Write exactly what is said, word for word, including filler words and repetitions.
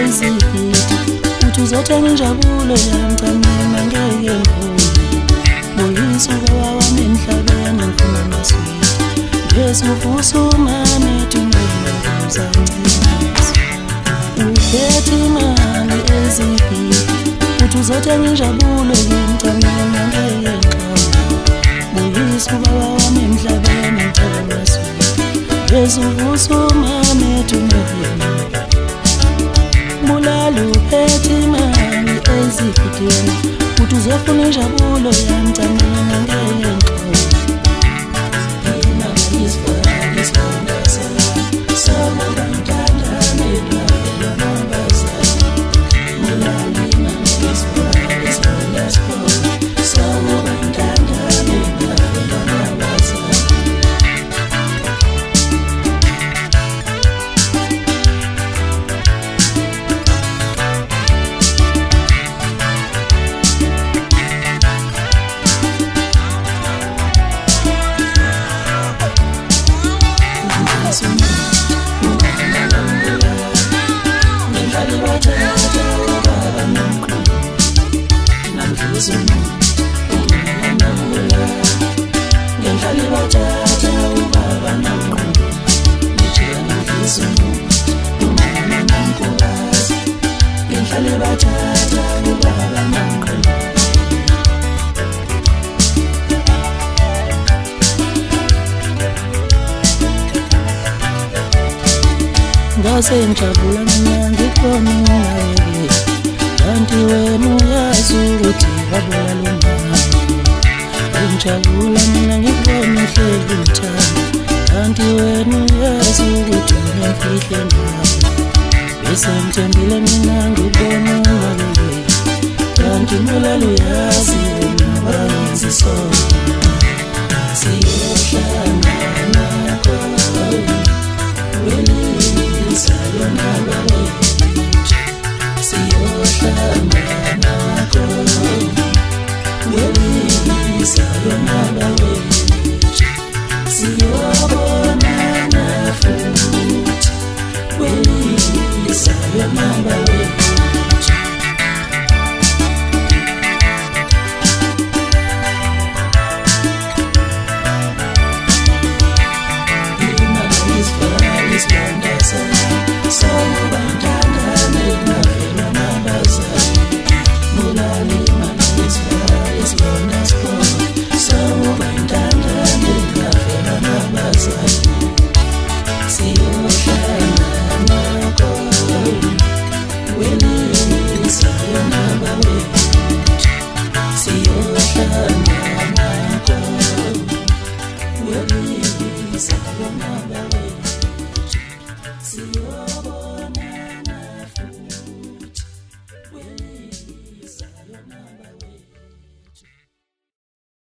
ezigidi uthi uzothenga injabulo yami cha mina ngeke ngikhone Buyisa ubaba wami emhlabeni ngifuna amaswidi Ngesufusa umami thungela kuzancisa Uphethe imali ezigidi uthi uzothenga injabulo yami cha mina ngeke ngikhone Buyisa ubaba wami emhlabeni ngifuna amaswidi Ngesufusa umami thungela Mulalo uphethe imali ezigidini uthi uzofuna injabulo yami cha mina ngeke ngikhone Mina ngiyisifana isibonakala Sama bantanda nendlela nambazana Mulalo mina ngiyisifana isibonakala Sama bantanda nendlela nambazana Ngijabula mina ngikubona nawe kanti wena uyazi ukuthi wabona lo mama Ngijabula mina ngikubona uhleli uthando kanti wena uyazi ukuthi ngimfihle nawe Bese ngithembile mina ngikubona nawe kanti mulalo uyazi nabanzi so Siyohlangana nakho See you.